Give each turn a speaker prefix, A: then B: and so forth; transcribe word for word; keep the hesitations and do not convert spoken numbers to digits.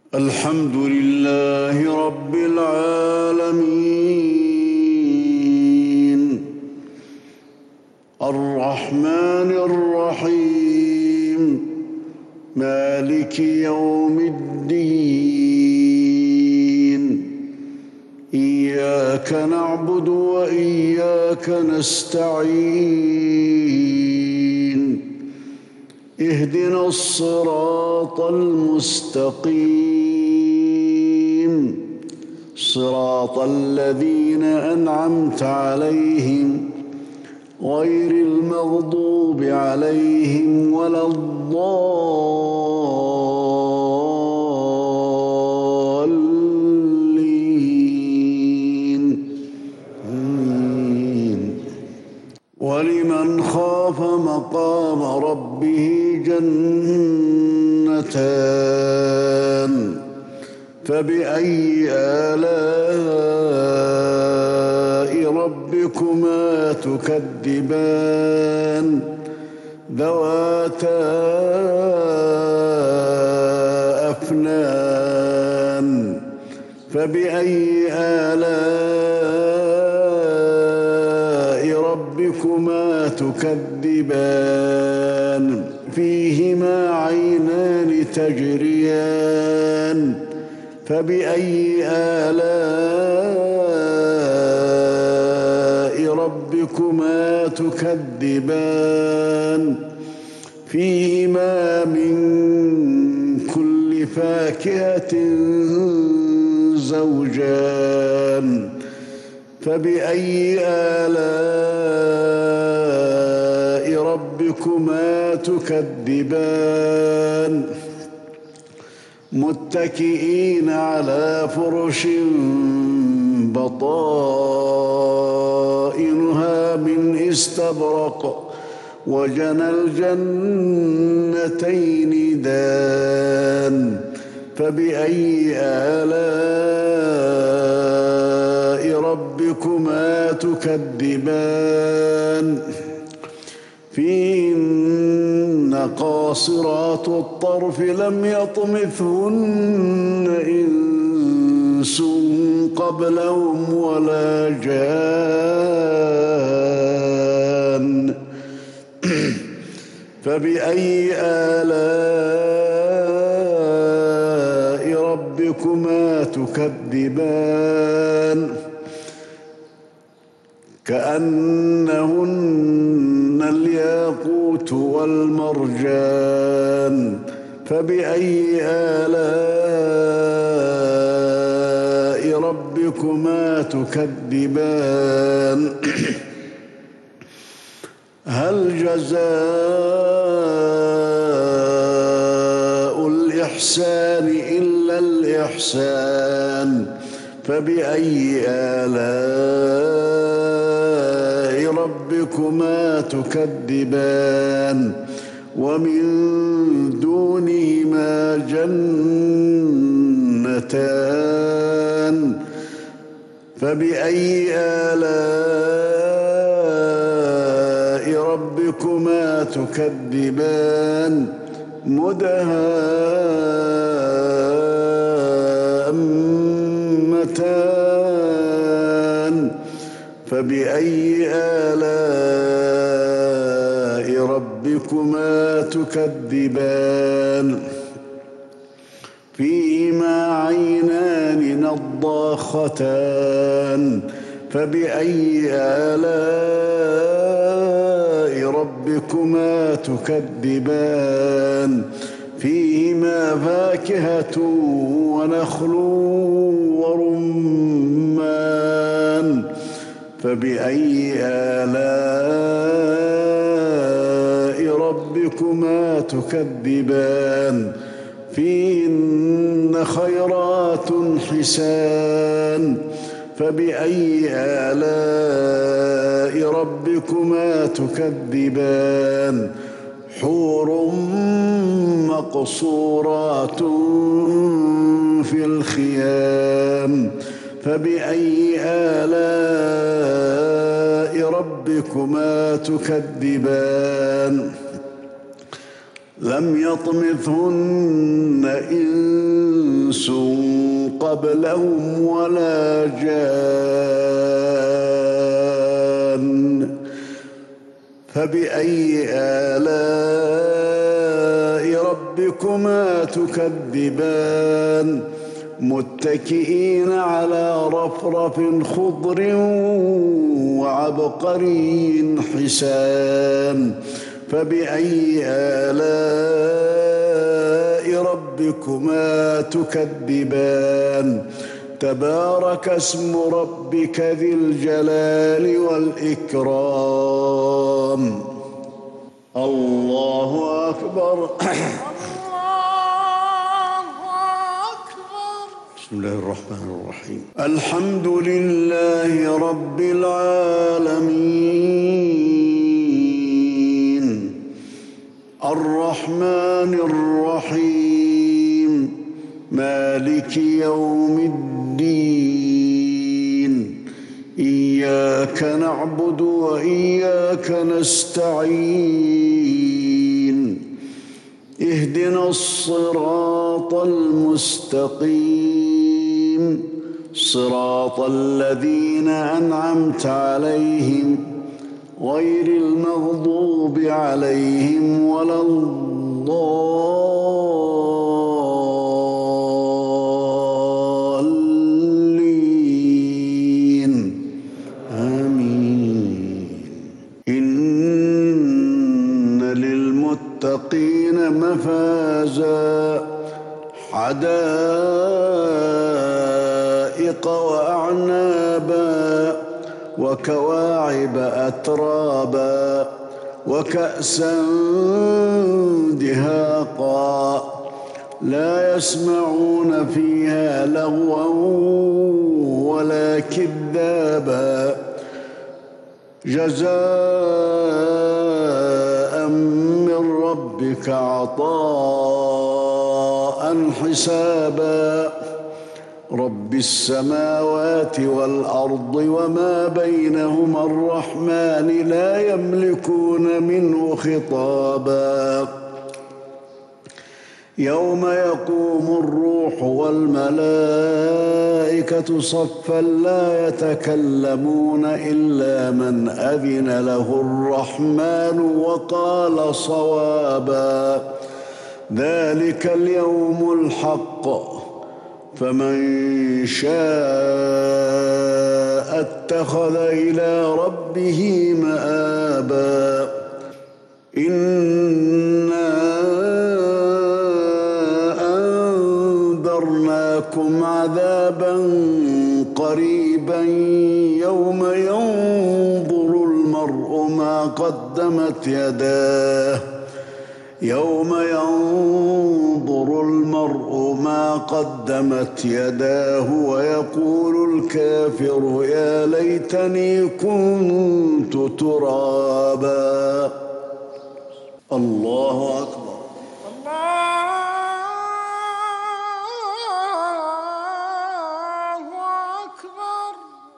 A: الحمد لله رب العالمين الرحمن الرحيم مالك يوم الدين إياك نعبد وإياك نستعين اهدنا الصراط المستقيم صراط الذين أنعمت عليهم غير المغضوب عليهم ولا الضالين آمين. ولمن خاف مقام ربه جنتان فبأي آلاء ربكما تكذبان ذواتا أفنان فبأي آلاء ربكما تكذبان فيهما عينان تجريان فبأي آلاء ربكما تكذبان فيهما من كل فاكهة زوجان فبأي آلاء ربكما تكذبان متكئين على فرش بطائنها من استبرق وجنى الجنتين دان فبأي آلاء ربكما تكذبان فيهن قاصرات الطرف لم يطمثهن إنس قبلهم ولا جان فبأي آلاء ربكما تكذبان كأنهن الياقوت والمرجان فبأي آلاء ربكما تكذبان هل جزاء الإحسان إلا الإحسان فبأي آلاء ربكما تكذبان ومن دونهما جنتان فبأي آلاء ربكما تكذبان مدهامتان فبأي آلاء ربكما تكذبان فيهما عينان نضاختان فبأي آلاء ربكما تكذبان فيهما فاكهة ونخل ورمان فبأي آلاء ربكما تكذبان فيهن خيرات حسان فبأي آلاء ربكما تكذبان حور مقصورات في الخيام فبأي آلاء ربكما تكذبان لم يطمثهن إنس إنس قبلهم ولا جان فبأي آلاء ربكما تكذبان متكئين على رفرف خضر وعبقري حسان فبأي آلاء ربكما تكذبان تبارك اسم ربك ذي الجلال والإكرام الله أكبر. بسم الله الرحمن الرحيم الحمد لله رب العالمين الرحمن الرحيم مالك يوم الدين إياك نعبد وإياك نستعين اهدنا الصراط المستقيم صراط الذين أنعمت عليهم غير المغضوب عليهم ولا الضالين آمين. إن للمتقين مفازا حدائق وأعنابا وكواعب أترابا وكأسا دهاقا لا يسمعون فيها لغوا ولا كذابا جزاء من ربك عطاء حسابا رب السماوات والأرض وما بينهما الرحمن لا يملكون منه خطابا يوم يقوم الروح والملائكة صفا لا يتكلمون إلا من أذن له الرحمن وقال صوابا ذلك اليوم الحق فمن شاء اتخذ إلى ربه مآبا إنا أنذرناكم عذابا قريبا يوم ينظر المرء ما قدمت يداه يوم ينظر المرء ما قدمت يداه ويقول الكافر يا ليتني كنت ترابا. الله أكبر.